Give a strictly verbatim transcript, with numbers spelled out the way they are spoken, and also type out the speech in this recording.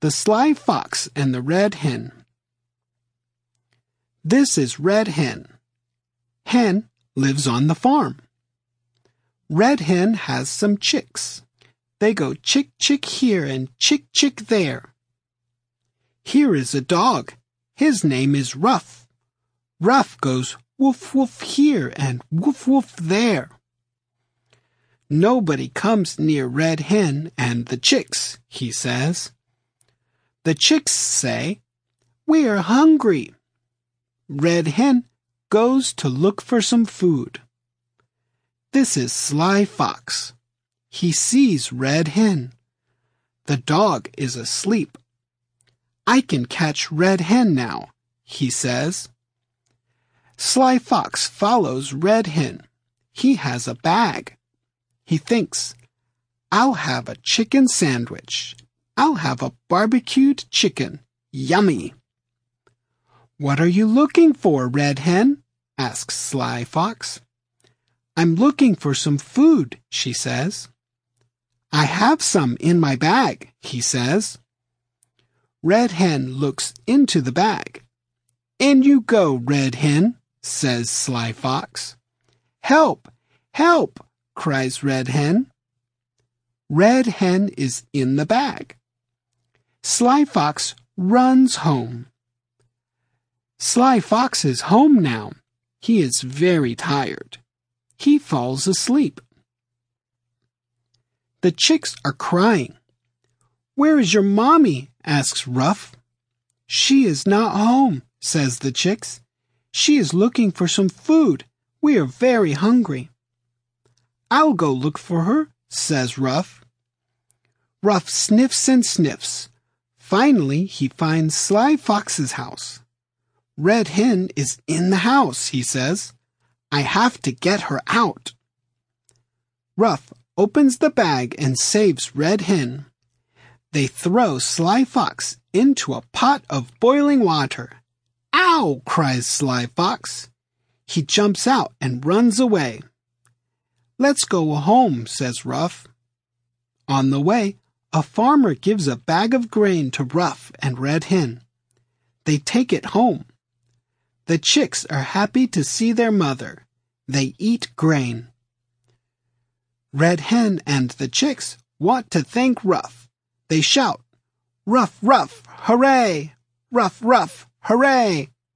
The Sly Fox and the Red Hen. This is Red Hen. Hen lives on the farm. Red Hen has some chicks. They go chick, chick here and chick, chick there. Here is a dog. His name is Ruff. Ruff goes woof, woof here and woof, woof there. Nobody comes near Red Hen and the chicks, he says. The chicks say, "We're hungry." Red Hen goes to look for some food. This is Sly Fox. He sees Red Hen. The dog is asleep. "I can catch Red Hen now," he says. Sly Fox follows Red Hen. He has a bag. He thinks, "I'll have a chicken sandwich. I'll have a barbecued chicken. Yummy." "What are you looking for, Red Hen?" asks Sly Fox. "I'm looking for some food," she says. "I have some in my bag," he says. Red Hen looks into the bag. "In you go, Red Hen," says Sly Fox. "Help! Help!" cries Red Hen. Red Hen is in the bag. Sly Fox runs home. Sly Fox is home now. He is very tired. He falls asleep. The chicks are crying. "Where is your mommy?" asks Ruff. "She is not home," says the chicks. "She is looking for some food. We are very hungry." "I'll go look for her," says Ruff. Ruff sniffs and sniffs. Finally, he finds Sly Fox's house. "Red Hen is in the house," he says. "I have to get her out." Ruff opens the bag and saves Red Hen. They throw Sly Fox into a pot of boiling water. "Ow!" cries Sly Fox. He jumps out and runs away. "Let's go home," says Ruff. On the way, a farmer gives a bag of grain to Ruff and Red Hen. They take it home. The chicks are happy to see their mother. They eat grain. Red Hen and the chicks want to thank Ruff. They shout, "Ruff, Ruff, hooray! Ruff, Ruff, hooray!"